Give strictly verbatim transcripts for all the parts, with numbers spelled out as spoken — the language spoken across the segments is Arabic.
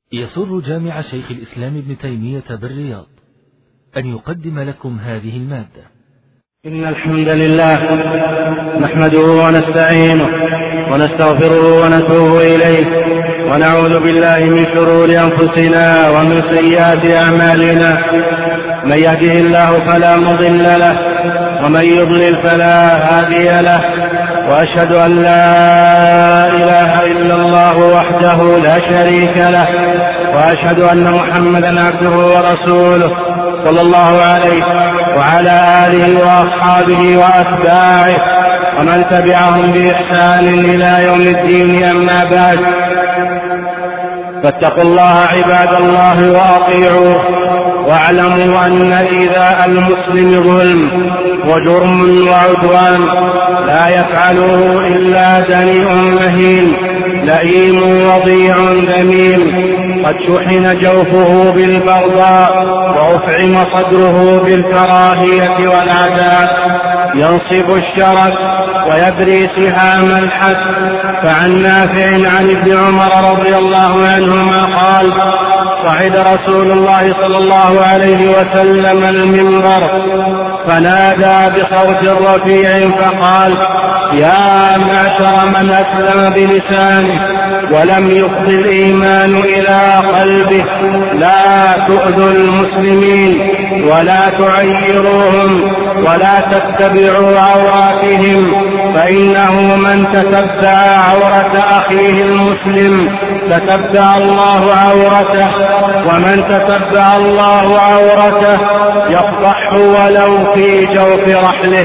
يسر جامع شيخ الإسلام ابن تيمية بالرياض أن يقدم لكم هذه المادة. إن الحمد لله نحمده ونستعينه ونستغفره ونتوب إليه ونعوذ بالله من شرور أنفسنا ومن سيئات أعمالنا. من يهده الله فلا مضل له ومن يضلل فلا هادي له، وأشهد أن لا إله إلا الله وحده لا شريك له، وأشهد أن محمدا عبده ورسوله صلى الله عليه وعلى آله وأصحابه وأتباعه ومن تبعهم بإحسان إلى يوم الدين. أما بعد، فاتقوا الله عباد الله وأطيعوه، واعلموا أن إيذاء المسلم ظلم وجرم وعدوان لا يفعله إلا دنيء مهين لئيم وضيع ذميم، قد شحن جوفه بالبغضاء وأفعم صدره بالكراهية والعداء، ينصب الشرك ويبري سهام الحد. فعن نافع عن ابن عمر رضي الله عنهما قال: صعد رسول الله صلى الله عليه وسلم المنبر فنادى بصوت رفيع فقال: يا معشر من أسلم بلسانه ولم يفض الإيمان إلى قلبه، لا تؤذوا المسلمين ولا تعيروهم ولا تتبعوا عوراتهم، فإنه من تتبع عورة أخيه المسلم تتبع الله عورته، ومن تتبع الله عورته يفضح ولو في جوف رحله.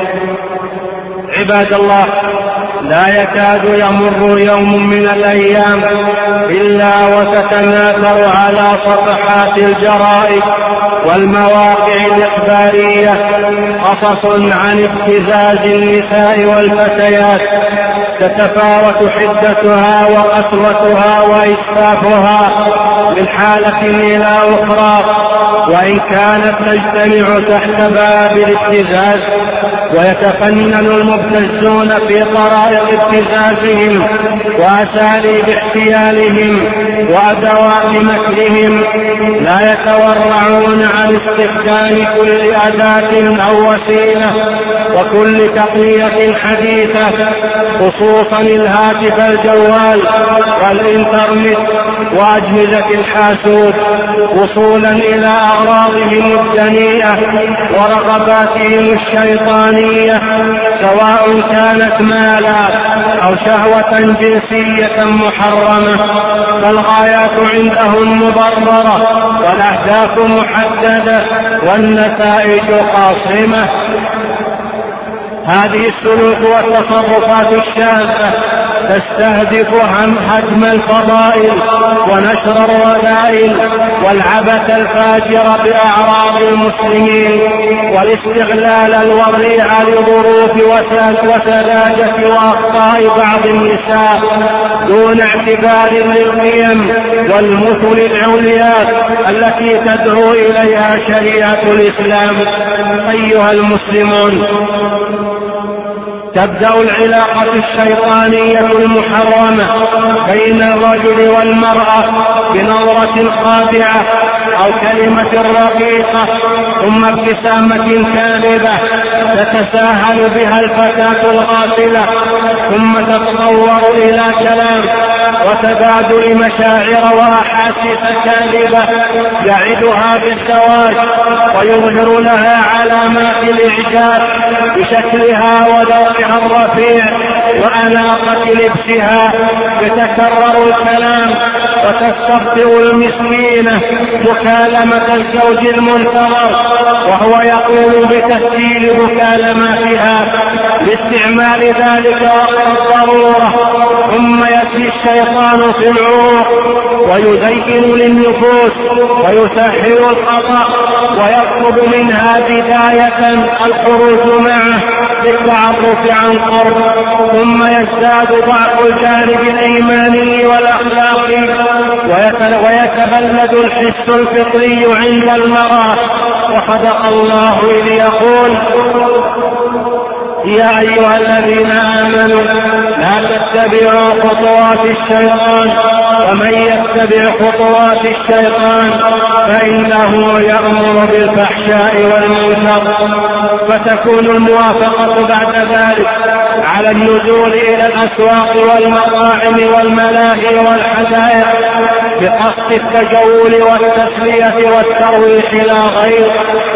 عباد الله، لا يكاد يمر يوم من الأيام إلا وتتناثر على صفحات الجرائد والمواقع الإخبارية قصص عن ابتزاز النساء والفتيات، تتفاوت حدتها وقسوتها وإسفافها من حالة إلى أخرى، وإن كانت تجتمع تحت باب الابتزاز، ويتفنن المبتزون في طرائق ابتزازهم وأساليب احتيالهم وأدوات مكرهم، لا يتورعون عن استخدام كل أداة أو وسيلة وكل تقنية حديثة، خصوصا الهاتف الجوال والإنترنت وأجهزة الحاسوب، وصولا إلى أغراضهم الدنيئة ورغباتهم الشيطانية، سواء كانت مالا أو شهوة جنسية محرمة. فالغايات عندهم مبررة والأهداف محددة والنتائج قاصمة. هذه السلوك والتصرفات الشاذة تستهدف هدم الفضائل ونشر الرذائل والعبث الفاجر بأعراض المسلمين، والاستغلال الوضيع لظروف وسذاجة وأخطاء بعض النساء دون اعتبار للقيم والمثل العليا التي تدعو إليها شريعة الإسلام. أيها المسلمون، تبدأ العلاقة الشيطانية المحرمة بين الرجل والمرأة بنظرة خادعة أو كلمة رقيقة، ثم ابتسامة كاذبة تتساهل بها الفتاة الغافلة، ثم تتطور إلى كلام وتبادل مشاعر وأحاسيس كاذبة يعدها بالزواج ويظهر لها علامات الإعجاب بشكلها وذوقها الرفيع وأناقة لبسها، يتكرر الكلام وتستبطئ المسكينة مكالمة الزوج المنتظر وهو يقوم بتسجيل مكالماتها لاستعمال ذلك وقت الضرورة، ثم يأتي الشيطان في العروق ويزين للنفوس ويسهل الخطأ ويطلب منها بداية الخروج معه بالتعرف عن قرب، ثم يزداد ضعف الجانب الإيماني والأخلاقي ويتبلد الحس الفطري عند المرأة. وصدق الله إذ يقول: يا أيها الذين آمنوا لا تتبعوا خطوات الشيطان ومن يتبع خطوات الشيطان فإنه يأمر بالفحشاء والمنكر. فتكون الموافقة بعد ذلك على النزول إلى الأسواق والمطاعم والملاهي والحدائق بقصد التجول والتسلية والترويح لا غير،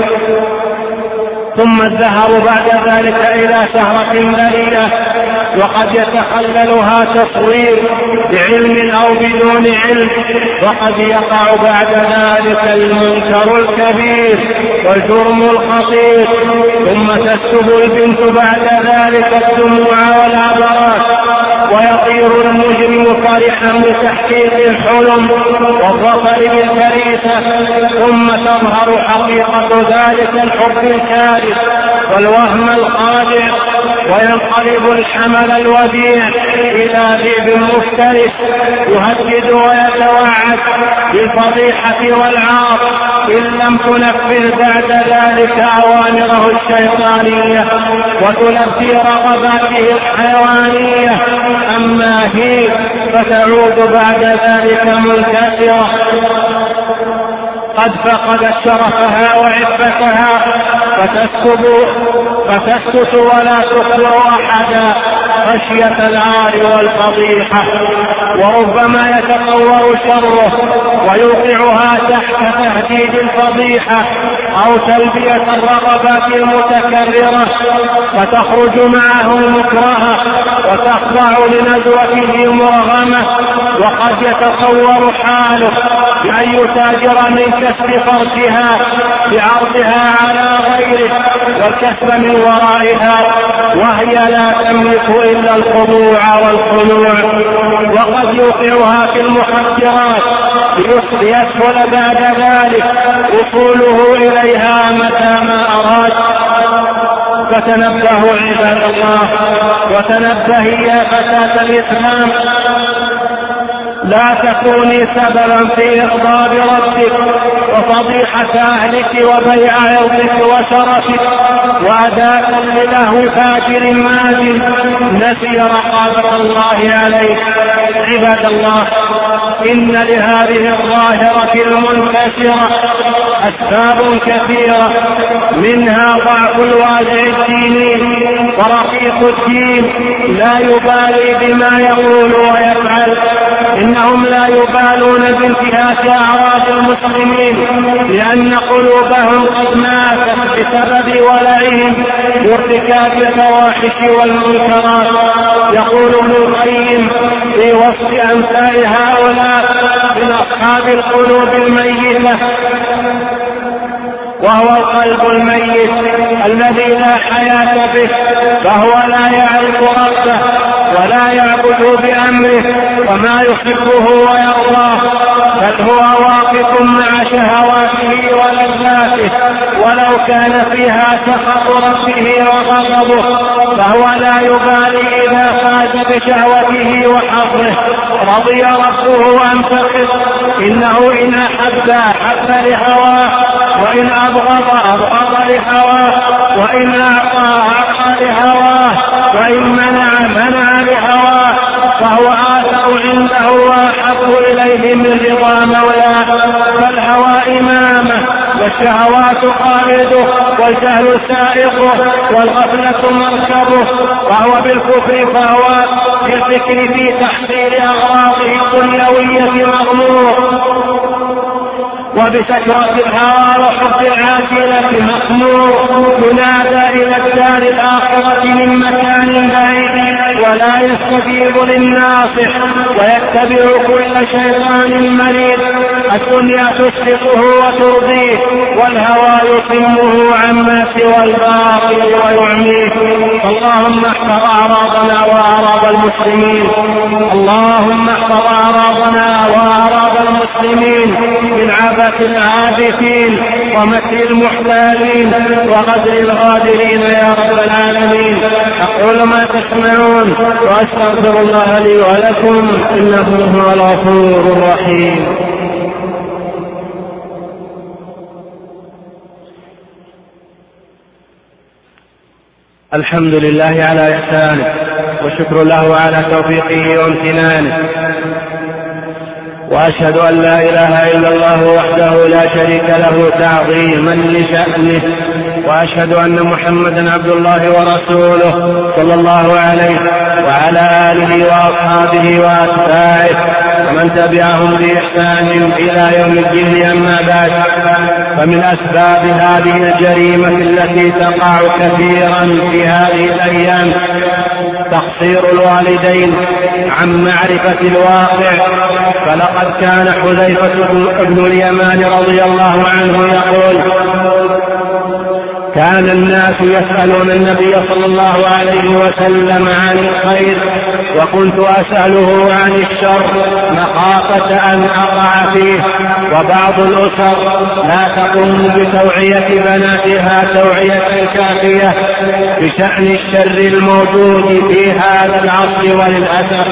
ثم الذهاب بعد ذلك إلى سهرة ذليلة وقد يتخللها تصوير بعلم أو بدون علم، وقد يقع بعد ذلك المنكر الكبير والجرم الخطير. ثم تسكب البنت بعد ذلك الدموع والعبرات ويطير المجرم فرحا بتحقيق الحلم والظفر بالكريسة، ثم تظهر حقيقة ذلك الحب الكارث والوهم الخادع، وينقلب الحمل الوديع إلى ذئب مفترس يهدد ويتوعد بالفضيحة والعار إن لم تنفذ بعد ذلك أوامره الشيطانية وتلبي رغباته الحيوانية. أما هي فتعود بعد ذلك منكسرة قد فقدت شرفها وعفتها فتسكت فتسكت ولا تخبر أحدا خشية العار والفضيحة، وربما يتطور شره ويوقعها تحت تهديد الفضيحة أو تلبية الرغبات المتكررة، فتخرج معه مكرهة وتخضع لنزوته مرغمة. وقد يتطور حاله بأن يتاجر من كسب فرجها بعرضها على غيره والكسب من ورائها وهي لا تملك إلا الخضوع والخنوع. وقد يوقعها في المخدرات ليسهل بعد ذلك وصوله إليها متى ما أراد. فتنبهوا عباد الله، وتنبهي يا فتاة الإسلام، لا تكوني سببا في إغضاب ربك وفضيحة أهلك وبيع عرضك وشرفك وأداء لله فاجر ماجد نسي رقابة الله عليه. عباد الله، إن لهذه الظاهرة المنتشرة أسباب كثيرة، منها ضعف الوازع الديني ورقيق الدين لا يبالي بما يقول ويفعل. إنهم لا يبالون بانتهاك أعراض المسلمين لأن قلوبهم قد ماتت بسبب ولعهم بارتكاب الفواحش والمنكرات. يقول ابن القيم في وصف أمثال هؤلاء من أصحاب القلوب الميتة: وهو القلب الميت الذي لا حياة به، فهو لا يعرف ربه ولا يعبد بأمره وما يحبه ويرضاه، بل هو واقف مع شهواته ولذاته ولو كان فيها سخط ربه وغضبه، فهو لا يبالي إذا فاز بشهوته وحظه، رضي ربه أم سخط. إنه إن أحب أحب لهواه، وإن أبغض أبغض لهواه، وإن أعطى أعطى لهواه، وإن منع منع لهواه، فهو آثر عنده وأحب إليه من رضا مولاه. فالهوى إمامه والشهوات قائده والجهل سائقه والغفلة مركبه، وهو بالكفر فهو بالفكر في تحصيل أغراضه الدنيوية مغمور، وبسكرة الهوى وحب العاجلة مخمور، ينادى إلى الدار الآخرة من مكان بعيد ولا يستجيب للناصح ويتبع كل شيطان مريد. الدنيا تسقطه وترضيه، والهوى يصمه عما سوى الباطل ويعميه. اللهم احفظ أعراضنا وأعراض المسلمين، اللهم احفظ أعراضنا وأعراض المسلمين من عبث العابثين ومكر المحتالين وغدر الغادرين يا رب العالمين. أقول ما تسمعون وأستغفر الله لي ولكم، إنه هو الغفور الرحيم. الحمد لله على إحسانه، والشكر له على توفيقه وامتنانه، وأشهد أن لا إله إلا الله وحده لا شريك له تعظيما لشأنه، وأشهد أن محمدا عبد الله ورسوله صلى الله عليه وعلى آله وأصحابه وأتباعه ومن تبعهم بإحسان إلى يوم الدين. أما بعد، فمن أسباب هذه الجريمة التي تقع كثيرا في هذه الأيام تقصير الوالدين عن معرفة الواقع. فلقد كان حذيفة بن اليمان رضي الله عنه يقول: كان الناس يسألون النبي صلى الله عليه وسلم عن الخير، وكنت أسأله عن الشر مخافة أن أقع فيه. وبعض الأسر لا تقوم بتوعية بناتها توعية كافية بشأن الشر الموجود في هذا العصر وللأسف.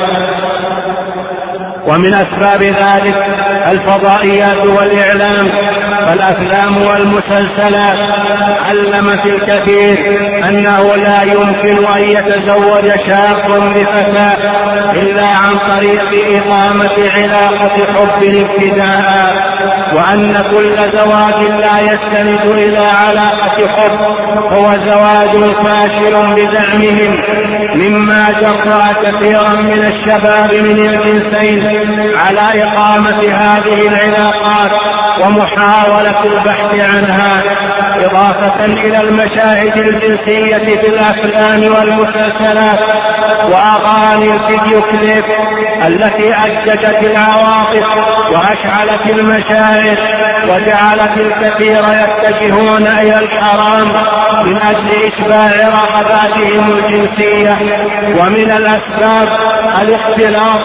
ومن أسباب ذلك الفضائيات والإعلام، فالأفلام والمسلسلات علمت الكثير أنه لا يمكن أن يتزوج شاب بفتاة إلا عن طريق إقامة علاقة حب ابتداء، وأن كل زواج لا يستند إلى علاقة حب هو زواج فاشل بزعمهم، مما جرى كثيرا من الشباب من الجنسين على إقامة هذه العلاقات ومحاولة البحث عنها، إضافة إلى المشاهد الجنسية في الأفلام والمسلسلات وأغاني الفيديو كليب التي أججت العواطف وأشعلت المشاعر وجعلت الكثير يتجهون إلى الحرام من أجل إشباع رغباتهم الجنسية. ومن الأسباب الاختلاط،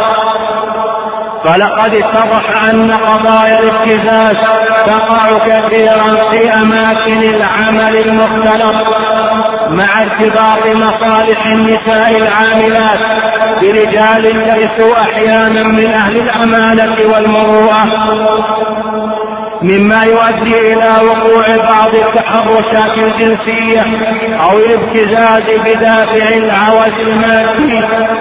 فلقد اتضح أن قضايا الابتزاز تقع كثيرا في أماكن العمل المختلط مع ارتباط مصالح النساء العاملات برجال ليسوا أحيانا من أهل الأمانة والمروءة، مما يؤدي إلى وقوع بعض التحرشات الجنسية أو الابتزاز بدافع العوز المادي،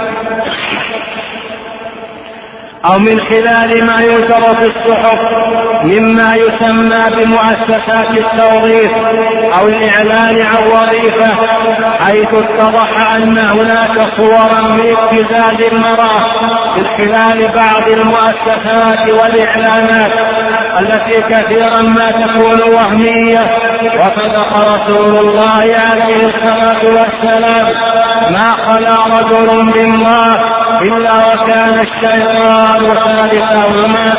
أو من خلال ما ينشر في الصحف مما يسمى بمؤسسات التوظيف أو الإعلان عن وظيفة، حيث اتضح أن هناك صورا من ابتزاز المرأة من خلال بعض المؤسسات والإعلانات التي كثيرا ما تكون وهمية. وصدق رسول الله عليه الصلاة والسلام: ما خلا رجل بالله إلا وكان الشيطان ثالثهما.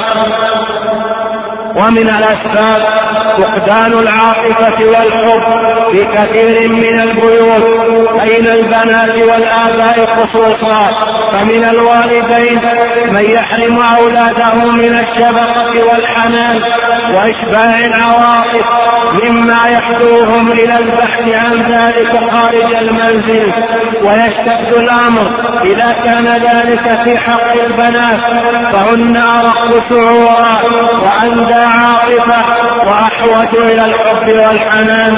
ومن الأسباب فقدان العاطفة والحب في كثير من البيوت بين البنات والآباء خصوصا، فمن الوالدين من يحرم أولادهم من الشفقة والحنان وإشباع العواطف، مما يحدوهم إلى البحث عن ذلك خارج المنزل. ويشتد الأمر إذا كان ذلك في حق البنات، فهن أرق شعورا وأندى عاطفة وأحوج إلى الحب والحنان.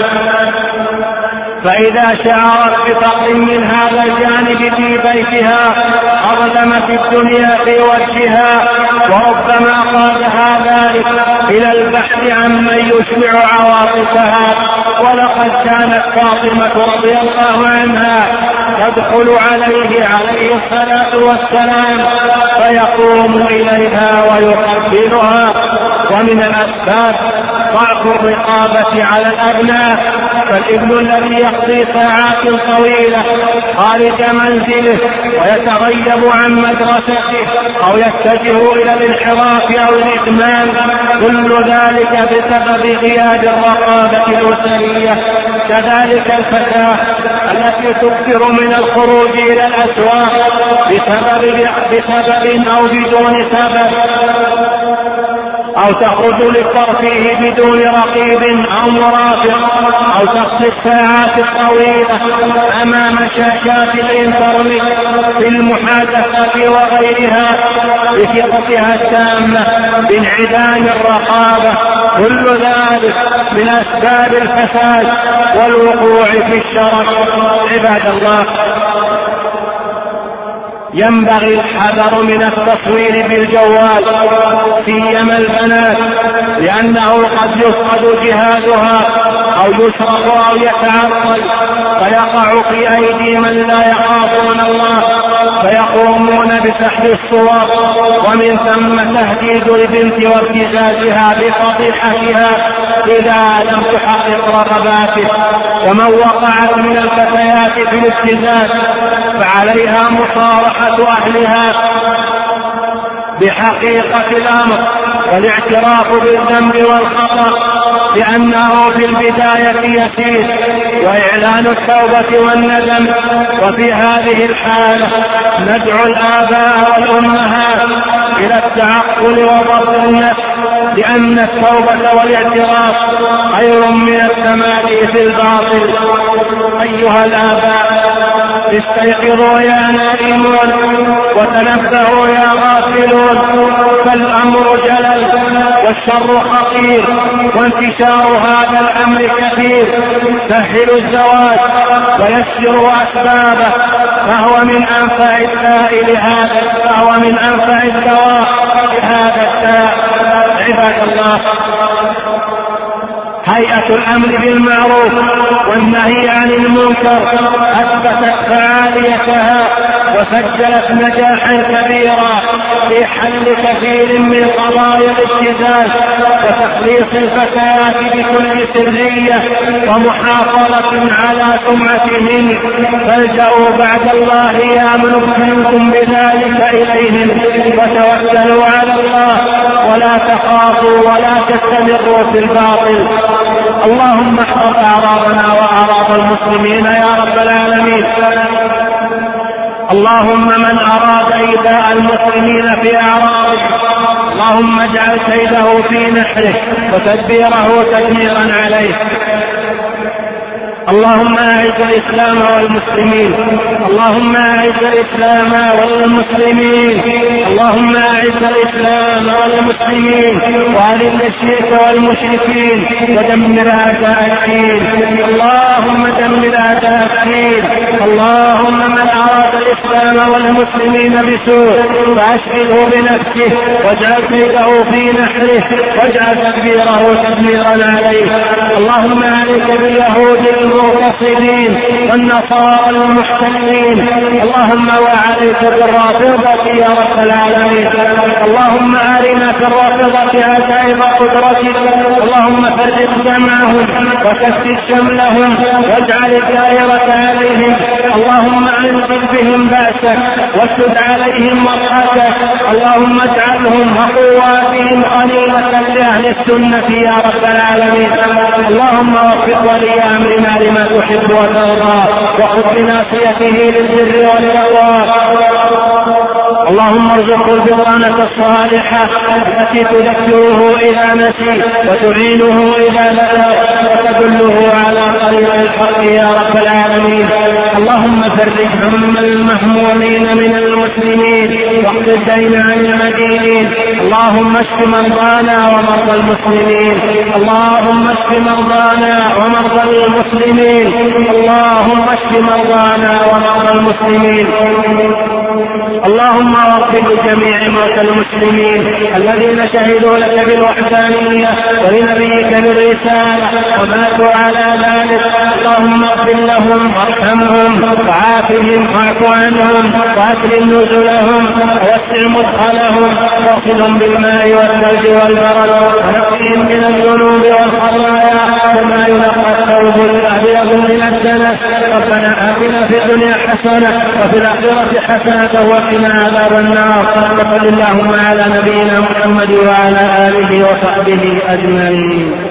فإذا شعرت بفقر من هذا الجانب في بيتها أظلمت الدنيا في وجهها، وربما قادها ذلك إلى البحث عن من يشبع عواطفها. ولقد كانت فاطمة رضي الله عنها تدخل عليه عليه الصلاة والسلام فيقوم إليها ويقبلها. ومن الأسباب ضعف الرقابة على الأبناء، فالابن الذي يقضي ساعات طويلة خارج منزله ويتغيب عن مدرسته أو يتجه إلى الانحراف أو الإدمان، كل ذلك بسبب غياب الرقابة الأسرية. كذلك الفتاة التي تكثر من الخروج إلى الأسواق بسبب, بسبب أو بدون سبب، أو تخرج للترفيه بدون رقيب أو مرافق، أو تقضي الساعات الطويلة أمام شاشات الإنترنت في المحادثة وغيرها بثقتها التامة بانعدام الرقابة كل ذلك من أسباب الفساد والوقوع في الشر. عباد الله، ينبغي الحذر من التصوير بالجوال سيما البنات، لأنه قد يفقد جهازها أو يسرق أو يتعطل فيقع في أيدي من لا يخافون الله، فيقومون بسحب الصور، ومن ثم تهديد البنت وابتزازها بفضيحتها إذا لم تحقق رغباته. ومن وقعت من الفتيات في الابتزاز فعليها مصارحة أهلها بحقيقة الأمر والاعتراف بالذنب والخطأ، لأنه في البداية يسير، وإعلان التوبة والندم. وفي هذه الحالة ندعو الآباء والأمهات إلى التعقل وضبط النفس، لأن التوبة والاعتراف خير من التمادي في الباطل. أيها الآباء، استيقظوا يا نائمون وتنبهوا يا غافلون، فالأمر جلل والشر خطير وانتشار هذا الأمر كثير. سهلوا الزواج ويسروا أسبابه، فهو من أنفع الداء لهذا فهو من أنفع الدواء لهذا الداء. عباد الله، هيئة الأمر بالمعروف والنهي عن المنكر أثبتت فعاليتها وسجلت نجاحا كبيرا في حل كثير من قضايا الابتزاز وتخليص الفتيات بكل سرية ومحافظة على سمعتهن. فالجأوا بعد الله يا من ابتليتم بذلك إليهم، وتوكلوا على الله ولا تخافوا ولا تستمروا في الباطل. اللهم احفظ أعراضنا وأعراض المسلمين يا رب العالمين. اللهم من أراد إيذاء المسلمين في أعراضهم اللهم اجعل كيده في نحره وتدبيره تدميرا عليه. اللهم أعز الإسلام والمسلمين اللهم أعز الإسلام والمسلمين اللهم أعز الإسلام والمسلمين وأذل الشرك والمشركين ودمر أعداء الدين. اللهم دمر أعداء الدين. اللهم من أراد الإسلام والمسلمين بسوء فأشغله بنفسه واجعل كيده في نحره واجعل تدبيره تدميرا عليه. اللهم عليك باليهود المغتصبين والنصارى المحتلين. اللهم وعليك بالرافضة يا رب العالمين. اللهم أرنا في الرافضة عجائب قدرتك. اللهم فرق جمعهم وكثر شملهم واجعل الدائرة عليهم. اللهم أنزل بهم بأسك واشد عليهم وطأتك. اللهم اجعلهم وقواتهم قليلة لأهل السنة يا رب العالمين. اللهم وفق ولي أمرنا لما تحب وترضى وخذ بناصيته للبر والتقوى. اللهم ارزقه البطانة الصالحة التي تذكره إذا نسي وتعينه إذا بلغ وتدله على طريق الحق يا رب العالمين. اللهم فرج هم المهمومين من المسلمين واقض الدين عن المدينين. اللهم اشف مرضانا ومرضى المسلمين. اللهم اشف مرضانا ومرضى المسلمين. اللهم اشف مرضانا ومرضى المسلمين. اللهم اغفر لجميع موتى المسلمين الذين شهدوا لك بالوحدانية ولنبيك بالرسالة وماتوا على ذلك. اللهم اغفر لهم وارحمهم وعافهم واعف عنهم واكرم نزلهم ووسع مدخلهم واغسلهم بالماء والثلج والبرد ونقهم من الذنوب والخطايا كما ينقى الثوب الابيض من الدنس. ربنا آتنا في الدنيا حسنة وفي الآخرة حسنة وقنا عذاب النار. وصل اللهم على نبينا محمد وعلى آله وصحبه أجمعين.